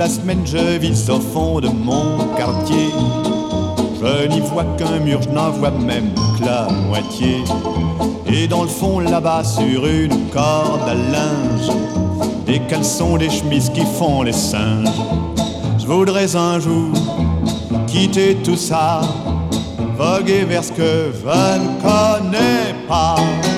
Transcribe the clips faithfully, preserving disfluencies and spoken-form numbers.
la semaine je vis au fond de mon quartier. Je n'y vois qu'un mur, je n'en vois même que la moitié. Et dans le fond là-bas sur une corde à linge, des caleçons, des chemises qui font les singes. Je voudrais un jour quitter tout ça, voguer vers ce que je ne connais pas.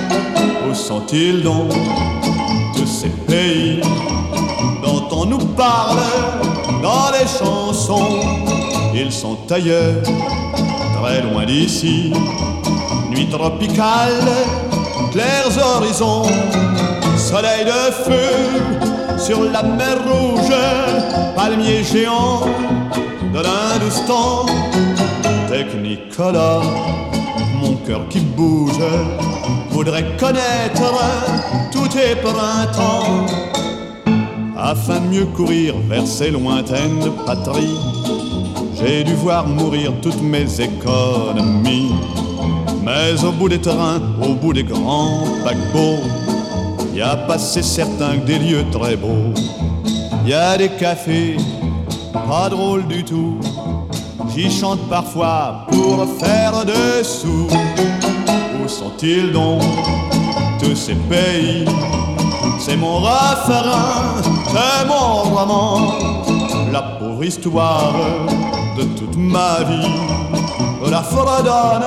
Où sont-ils donc, tous ces pays dont on nous parle dans les chansons? Ils sont ailleurs, très loin d'ici. Nuit tropicale, clairs horizons, soleil de feu sur la mer rouge, palmiers géants de l'Hindustan. Technicolor, mon cœur qui bouge, voudrait connaître tous tes printemps. Afin de mieux courir vers ces lointaines patries, j'ai dû voir mourir toutes mes économies. Mais au bout des terrains, au bout des grands paquebots, y a passé certains que des lieux très beaux. Y a des cafés, pas drôles du tout, j'y chante parfois pour faire des sous. Où sont-ils donc, tous ces pays? C'est mon refrain, c'est mon roman, la pauvre histoire de toute ma vie. La fredonne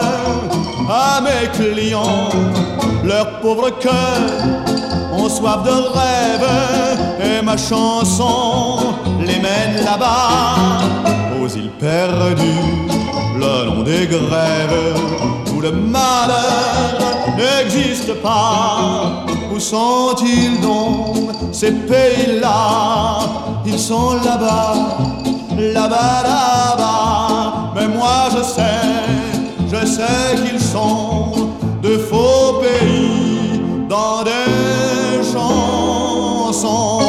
à mes clients, leurs pauvres cœurs ont soif de rêve, et ma chanson les mène là-bas, aux îles perdues, le long des grèves, où le malheur n'existe pas. Où sont-ils donc, ces pays-là? Ils sont là-bas, là-bas, là-bas. Mais moi je sais, je sais qu'ils sont de faux pays dans des chansons.